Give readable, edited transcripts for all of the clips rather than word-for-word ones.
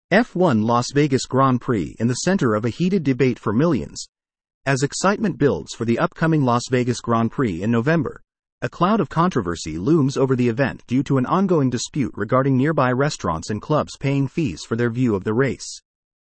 F1 Las Vegas Grand Prix in the center of a heated debate for millions. As excitement builds for the upcoming Las Vegas Grand Prix in November, a cloud of controversy looms over the event due to an ongoing dispute regarding nearby restaurants and clubs paying fees for their view of the race.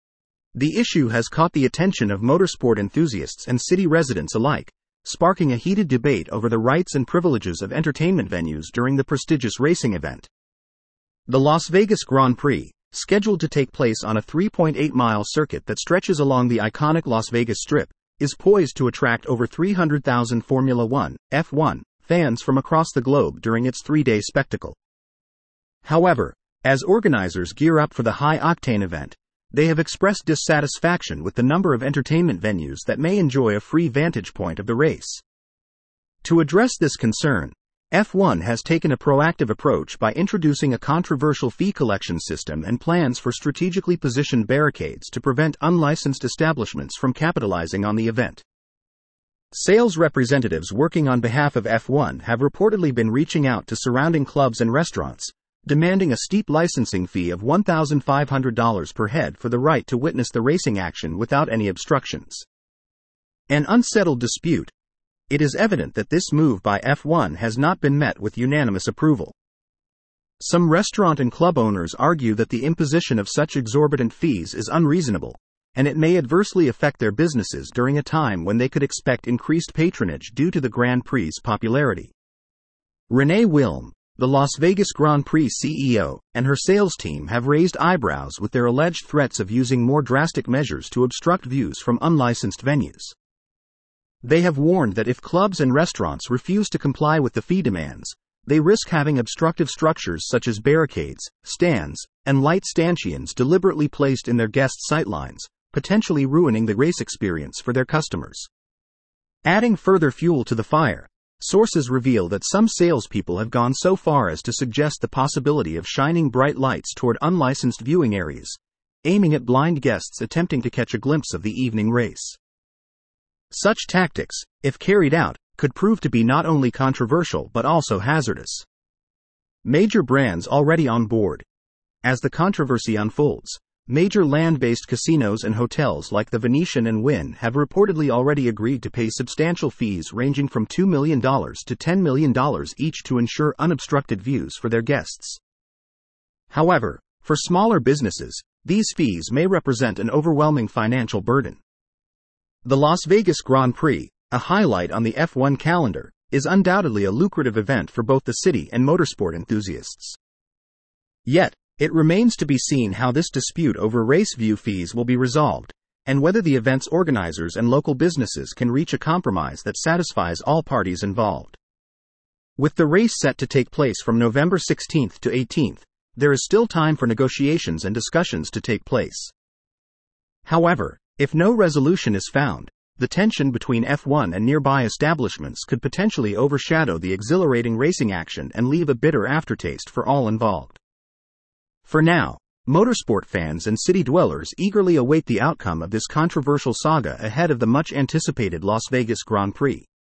The issue has caught the attention of motorsport enthusiasts and city residents alike, sparking a heated debate over the rights and privileges of entertainment venues during the prestigious racing event. The Las Vegas Grand Prix, scheduled to take place on a 3.8-mile circuit that stretches along the iconic Las Vegas Strip, is poised to attract over 300,000 Formula One (F1) fans from across the globe during its three-day spectacle. However, as organizers gear up for the high-octane event, they have expressed dissatisfaction with the number of entertainment venues that may enjoy a free vantage point of the race. To address this concern, F1 has taken a proactive approach by introducing a controversial fee collection system and plans for strategically positioned barricades to prevent unlicensed establishments from capitalizing on the event. Sales representatives working on behalf of F1 have reportedly been reaching out to surrounding clubs and restaurants, demanding a steep licensing fee of $1,500 per head for the right to witness the racing action without any obstructions. An unsettled dispute. It is evident that this move by F1 has not been met with unanimous approval. Some restaurant and club owners argue that the imposition of such exorbitant fees is unreasonable, and it may adversely affect their businesses during a time when they could expect increased patronage due to the Grand Prix's popularity. Renee Wilm, the Las Vegas Grand Prix CEO, and her sales team have raised eyebrows with their alleged threats of using more drastic measures to obstruct views from unlicensed venues. They have warned that if clubs and restaurants refuse to comply with the fee demands, they risk having obstructive structures such as barricades, stands, and light stanchions deliberately placed in their guests' sightlines, potentially ruining the race experience for their customers. Adding further fuel to the fire, sources reveal that some salespeople have gone so far as to suggest the possibility of shining bright lights toward unlicensed viewing areas, aiming at blind guests attempting to catch a glimpse of the evening race. Such tactics, if carried out, could prove to be not only controversial but also hazardous. Major brands already on board. As the controversy unfolds, major land-based casinos and hotels like the Venetian and Wynn have reportedly already agreed to pay substantial fees ranging from $2 million to $10 million each to ensure unobstructed views for their guests. However, for smaller businesses, these fees may represent an overwhelming financial burden. The Las Vegas Grand Prix, a highlight on the F1 calendar, is undoubtedly a lucrative event for both the city and motorsport enthusiasts. Yet, it remains to be seen how this dispute over race view fees will be resolved, and whether the event's organizers and local businesses can reach a compromise that satisfies all parties involved. With the race set to take place from November 16th to 18th, there is still time for negotiations and discussions to take place. However, if no resolution is found, the tension between F1 and nearby establishments could potentially overshadow the exhilarating racing action and leave a bitter aftertaste for all involved. For now, motorsport fans and city dwellers eagerly await the outcome of this controversial saga ahead of the much-anticipated Las Vegas Grand Prix.